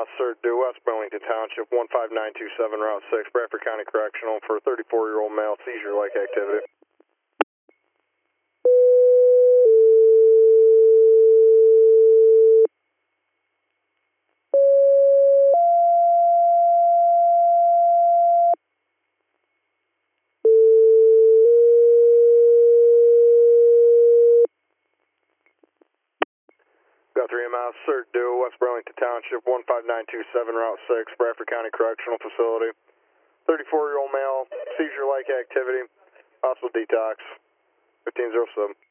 Sir, due West Burlington Township, 15927 Route 6, Bradford County Correctional for 34-year-old male, seizure-like activity. Got 3 miles, Sir, due West Burlington Township, 15927 Route 6, Bradford County Correctional Facility. 34-year-old male, seizure-like activity, hospital detox, 1507.